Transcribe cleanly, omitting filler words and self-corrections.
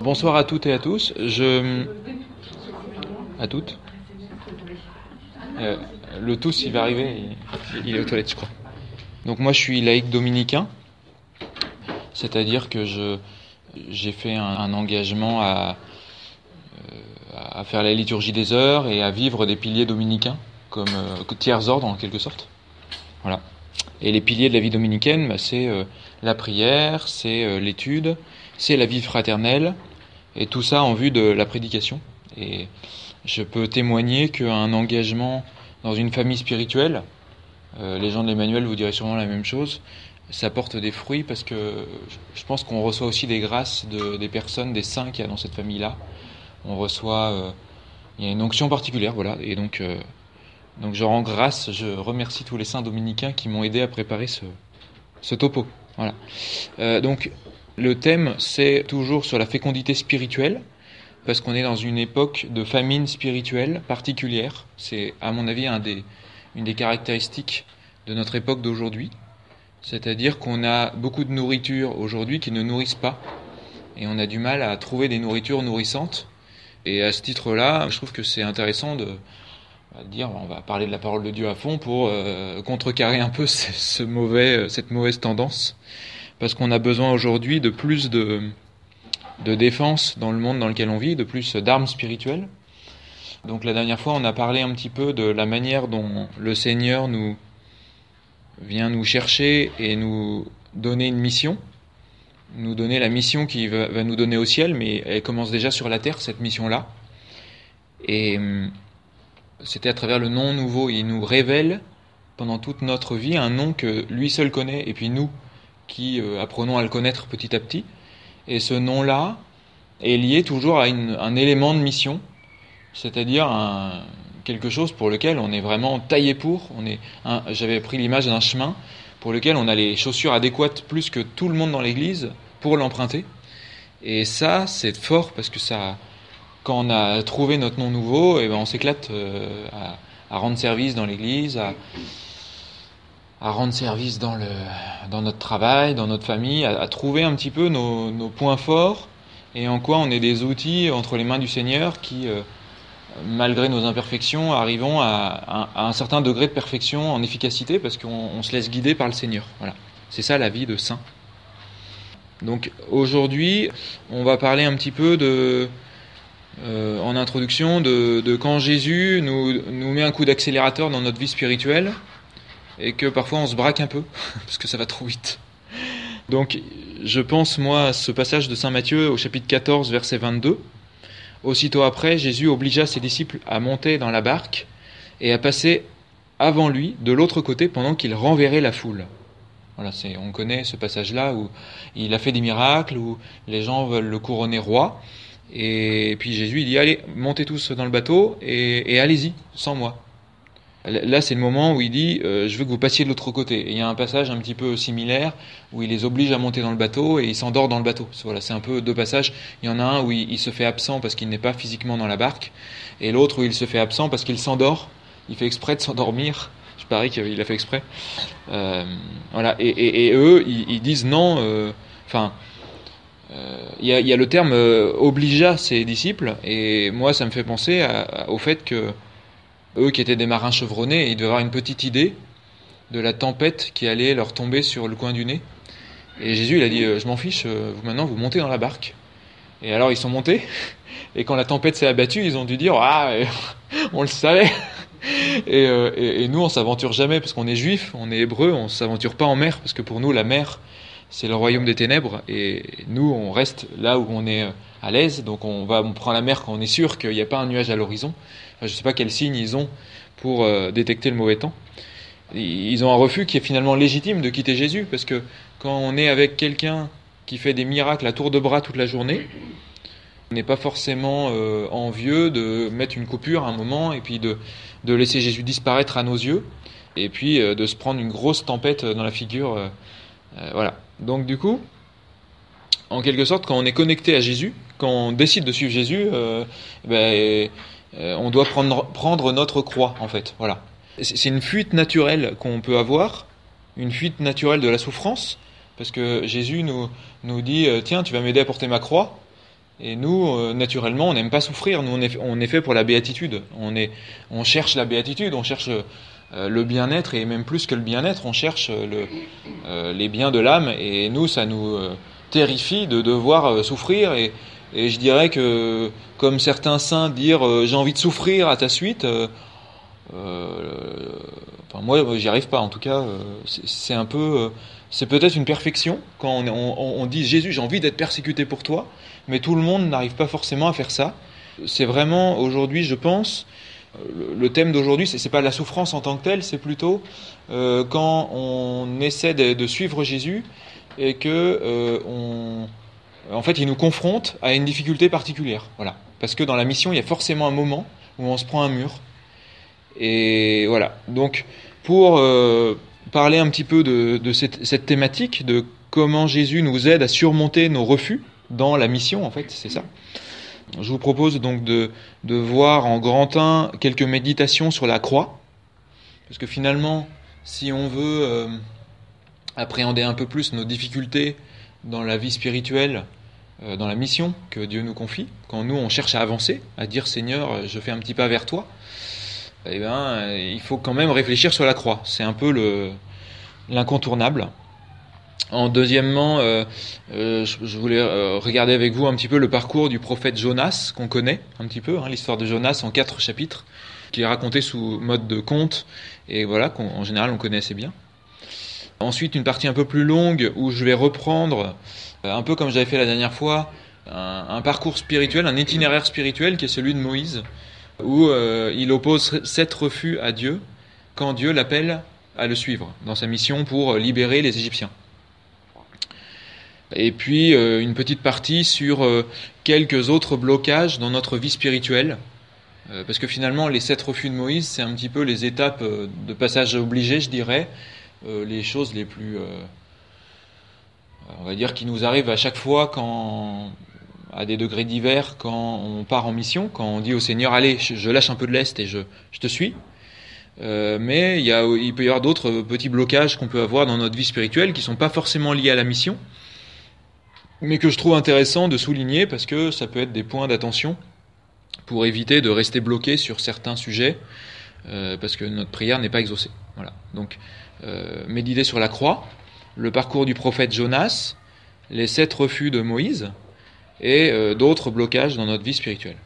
Bonsoir à toutes et à tous. À toutes. Le tous, il va arriver. Il est aux toilettes, je crois. Donc moi, je suis laïc dominicain. C'est-à-dire que j'ai fait un engagement à faire la liturgie des heures et à vivre des piliers dominicains comme tiers ordre en quelque sorte. Voilà. Et les piliers de la vie dominicaine, c'est la prière, c'est l'étude, c'est la vie fraternelle, et tout ça en vue de la prédication. Et je peux témoigner qu'un engagement dans une famille spirituelle, les gens de l'Emmanuel vous diraient sûrement la même chose, ça porte des fruits parce que je pense qu'on reçoit aussi des grâces des personnes, des saints qu'il y a dans cette famille-là. On reçoit, il y a une onction particulière, voilà, et donc je rends grâce, je remercie tous les saints dominicains qui m'ont aidé à préparer ce topo. Voilà. Donc le thème, c'est toujours sur la fécondité spirituelle, parce qu'on est dans une époque de famine spirituelle particulière. C'est, à mon avis, une des caractéristiques de notre époque d'aujourd'hui. C'est-à-dire qu'on a beaucoup de nourriture aujourd'hui qui ne nourrissent pas, et on a du mal à trouver des nourritures nourrissantes. Et à ce titre-là, je trouve que c'est intéressant on va parler de la parole de Dieu à fond pour contrecarrer un peu cette mauvaise tendance, parce qu'on a besoin aujourd'hui de plus de défense dans le monde dans lequel on vit, de plus d'armes spirituelles. Donc la dernière fois, on a parlé un petit peu de la manière dont le Seigneur vient nous chercher et nous donner une mission, nous donner la mission qu'il va nous donner au ciel, mais elle commence déjà sur la terre, cette mission-là. Et c'était à travers le nom nouveau. Il nous révèle pendant toute notre vie un nom que lui seul connaît, et puis nous qui apprenons à le connaître petit à petit. Et ce nom-là est lié toujours à un élément de mission, c'est-à-dire quelque chose pour lequel on est vraiment taillé pour. J'avais pris l'image d'un chemin pour lequel on a les chaussures adéquates plus que tout le monde dans l'église pour l'emprunter. Et ça, c'est fort parce que quand on a trouvé notre nom nouveau, on s'éclate à rendre service dans l'église, à rendre service dans notre travail, dans notre famille, à trouver un petit peu nos points forts et en quoi on est des outils entre les mains du Seigneur qui, malgré nos imperfections, arrivons à un certain degré de perfection en efficacité parce qu'on se laisse guider par le Seigneur. Voilà. C'est ça la vie de saint. Donc aujourd'hui, on va parler un petit peu en introduction de quand Jésus nous met un coup d'accélérateur dans notre vie spirituelle et que parfois on se braque un peu parce que ça va trop vite. Donc je pense moi à ce passage de Saint Matthieu au chapitre 14 verset 22. Aussitôt après, Jésus obligea ses disciples à monter dans la barque et à passer avant lui de l'autre côté pendant qu'il renverrait la foule. Voilà, on connaît ce passage-là où il a fait des miracles, où les gens veulent le couronner roi. Et puis Jésus, il dit, allez, montez tous dans le bateau et allez-y, sans moi. Là, c'est le moment où il dit, je veux que vous passiez de l'autre côté. Et il y a un passage un petit peu similaire où il les oblige à monter dans le bateau et il s'endort dans le bateau. Voilà, c'est un peu deux passages. Il y en a un où il se fait absent parce qu'il n'est pas physiquement dans la barque, et l'autre où il se fait absent parce qu'il s'endort. Il fait exprès de s'endormir. Je parie qu'il a fait exprès. Voilà. Et eux, ils disent non. Il y a le terme obligea ses disciples, et moi ça me fait penser au fait que eux qui étaient des marins chevronnés, ils devaient avoir une petite idée de la tempête qui allait leur tomber sur le coin du nez. Et Jésus il a dit je m'en fiche, maintenant vous montez dans la barque. Et alors ils sont montés, et quand la tempête s'est abattue, ils ont dû dire on le savait. Et nous on s'aventure jamais parce qu'on est juifs, on est hébreux, on s'aventure pas en mer parce que pour nous la mer c'est le royaume des ténèbres, et nous on reste là où on est à l'aise. Donc on prend la mer quand on est sûr qu'il n'y a pas un nuage à l'horizon. Enfin, je ne sais pas quel signe ils ont pour détecter le mauvais temps. Ils ont un refus qui est finalement légitime de quitter Jésus, parce que quand on est avec quelqu'un qui fait des miracles à tour de bras toute la journée, on n'est pas forcément envieux de mettre une coupure à un moment et puis de laisser Jésus disparaître à nos yeux, et puis de se prendre une grosse tempête dans la figure. Voilà. Donc du coup, en quelque sorte, quand on est connecté à Jésus, quand on décide de suivre Jésus, on doit prendre notre croix, en fait. Voilà. C'est une fuite naturelle qu'on peut avoir, une fuite naturelle de la souffrance, parce que Jésus nous dit tiens, tu vas m'aider à porter ma croix. Et nous, naturellement, on n'aime pas souffrir. Nous, on est fait pour la béatitude. On cherche la béatitude, on cherche le bien-être, et même plus que le bien-être, on cherche les biens de l'âme. Et nous, ça nous terrifie de devoir souffrir. Et je dirais que, comme certains saints dire j'ai envie de souffrir à ta suite, enfin, moi, j'y arrive pas. En tout cas, c'est un peu, c'est peut-être une perfection quand on dit Jésus, j'ai envie d'être persécuté pour toi, mais tout le monde n'arrive pas forcément à faire ça. C'est vraiment aujourd'hui, je pense, le thème d'aujourd'hui, c'est pas la souffrance en tant que telle, c'est plutôt quand on essaie de suivre Jésus et que en fait, il nous confronte à une difficulté particulière. Voilà, parce que dans la mission, il y a forcément un moment où on se prend un mur. Et voilà. Donc, pour parler un petit peu de cette thématique, de comment Jésus nous aide à surmonter nos refus dans la mission, en fait, c'est ça. Je vous propose donc de voir en grand 1 quelques méditations sur la croix. Parce que finalement, si on veut appréhender un peu plus nos difficultés dans la vie spirituelle, dans la mission que Dieu nous confie, quand nous on cherche à avancer, à dire Seigneur, je fais un petit pas vers toi, eh ben, il faut quand même réfléchir sur la croix. C'est un peu l'incontournable. En deuxièmement, je voulais regarder avec vous un petit peu le parcours du prophète Jonas, qu'on connaît un petit peu, l'histoire de Jonas en 4 chapitres, qui est racontée sous mode de conte, et voilà, qu'en général on connaît assez bien. Ensuite, une partie un peu plus longue où je vais reprendre, un peu comme j'avais fait la dernière fois, un parcours spirituel, un itinéraire spirituel qui est celui de Moïse, où il oppose 7 refus à Dieu quand Dieu l'appelle à le suivre dans sa mission pour libérer les Égyptiens. Et puis une petite partie sur quelques autres blocages dans notre vie spirituelle, parce que finalement les 7 refus de Moïse, c'est un petit peu les étapes de passage obligé, je dirais, les choses les plus, on va dire, qui nous arrivent à chaque fois à des degrés divers, quand on part en mission, quand on dit au Seigneur, allez, je lâche un peu de lest et je te suis. Mais il peut y avoir d'autres petits blocages qu'on peut avoir dans notre vie spirituelle qui sont pas forcément liés à la mission, mais que je trouve intéressant de souligner parce que ça peut être des points d'attention pour éviter de rester bloqué sur certains sujets, parce que notre prière n'est pas exaucée. Voilà. Donc, méditer sur la croix, le parcours du prophète Jonas, les 7 refus de Moïse, et d'autres blocages dans notre vie spirituelle.